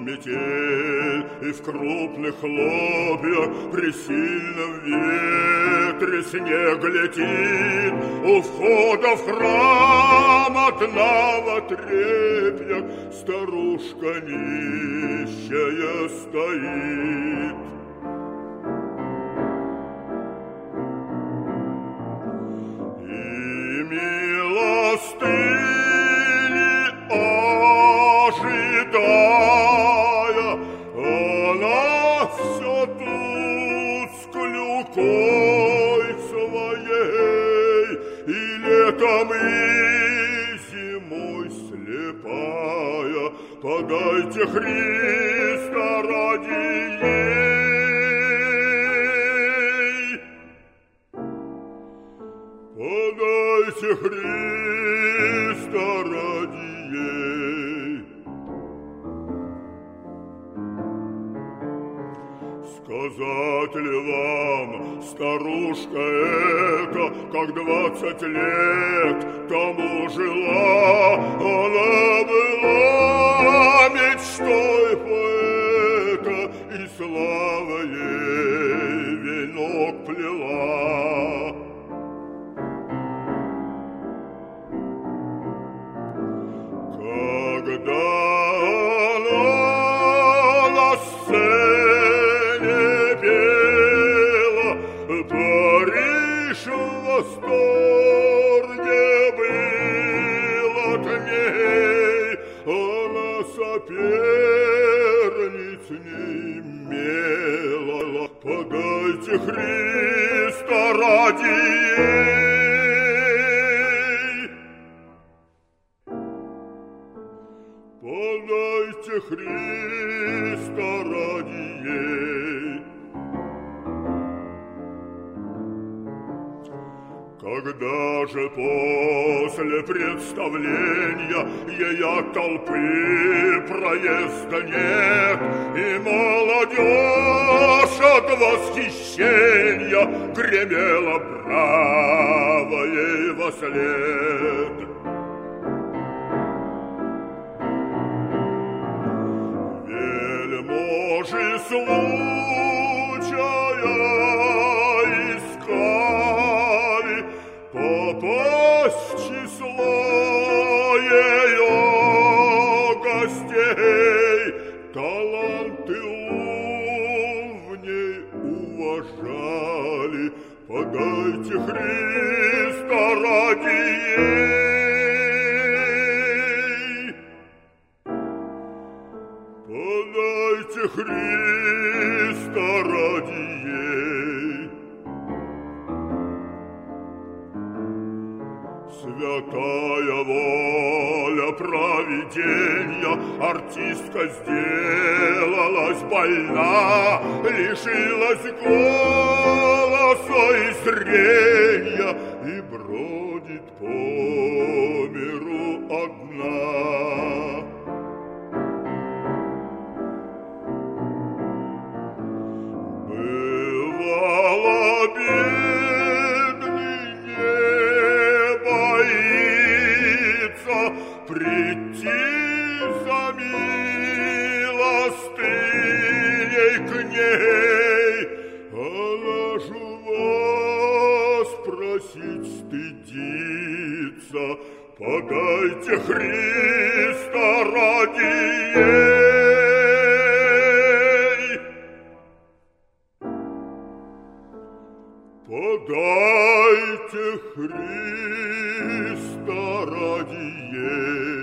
метель, и в крупных хлопьях при сильном ветре снег летит. У входа в храм одна в отрепьях старушка нищая стоит. И милостыни ожидая, она все тут с клюкой своей, и летом, и зимой слепая, подайте Христа ради ей. Подайте Христа ради ей. Сказать ли вам, старушка эта, как 20 лет тому жила, она была мечтой поэта, и слава ей венок плела. Когда она на сцене пела, Париж в восторге был от ней, она соперниц не имела. Подайте Христа ради ей. Подайте Христа ради ей. Когда же после представления ей от толпы проезда нет, и молодежь от восхищения гремела браво ей вослед. Вельможи случая искали попасть в число ее гостей, таланты ум в ней уважали. Подайте Христа ради ей. Подайте Христа ради ей. Святая воля провиденья, артистка сделалась больна, лишилась голоса и зрения и бродит по миру одна. Бывало, бедный не боится прийти за милостыней к ней. Она ж вас просить стыдится. Подайте Христа ради ей. Подайте Христа ради ей.